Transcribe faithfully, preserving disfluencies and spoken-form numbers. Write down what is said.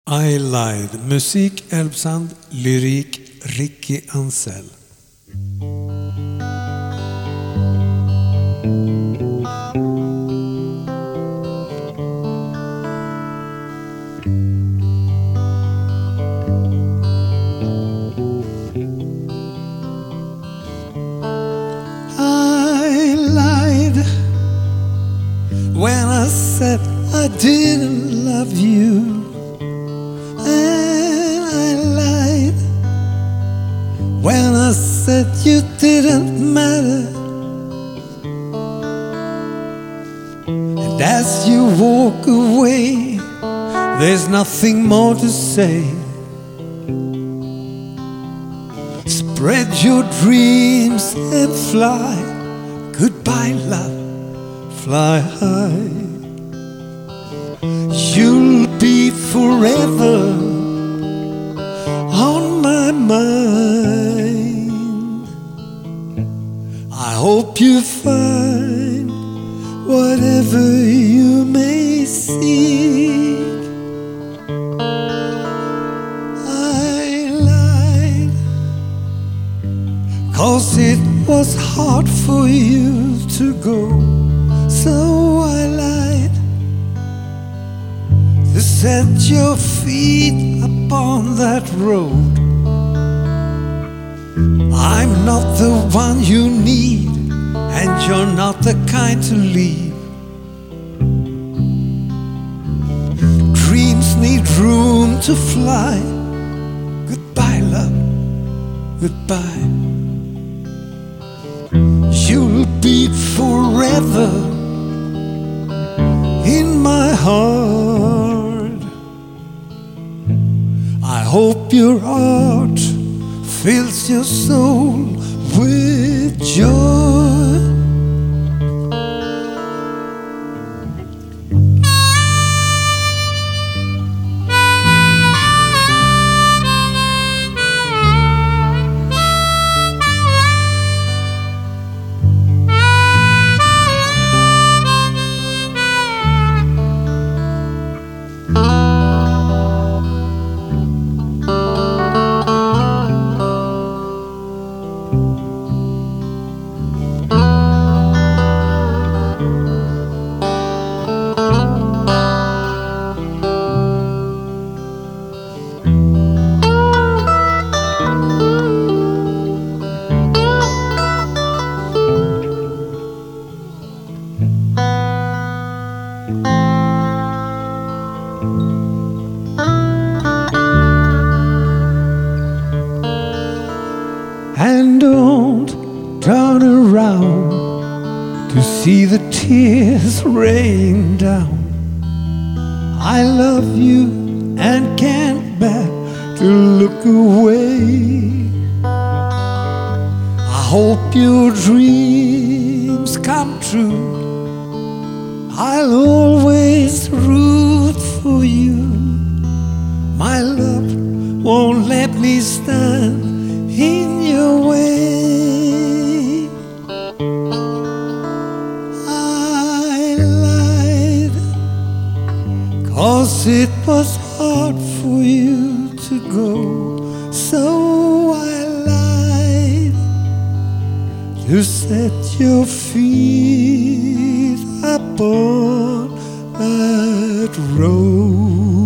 I lied. Musik Elfsand, lyrik Ricky Ansell. I lied when I said I didn't love you. And I lied when I said you didn't matter. And as you walk away, there's nothing more to say. Spread your dreams and fly. Goodbye, love, fly high. You'll be forever on my mind. I hope you find whatever you may seek. I lied 'cause it was hard for you to go. So I lied to set your feet upon that road. I'm not the one you need, and you're not the kind to leave. Dreams need room to fly. Goodbye, love, goodbye. You'll be forever in my heart. I hope your heart fills your soul with joy. And don't turn around to see the tears rain down. I love you and can't bear to look away. I hope your dreams come true. I'll always root for you. My love won't let me stand in your way. I lied 'cause it was hard for you to go. So I lied to set your feet upon that road.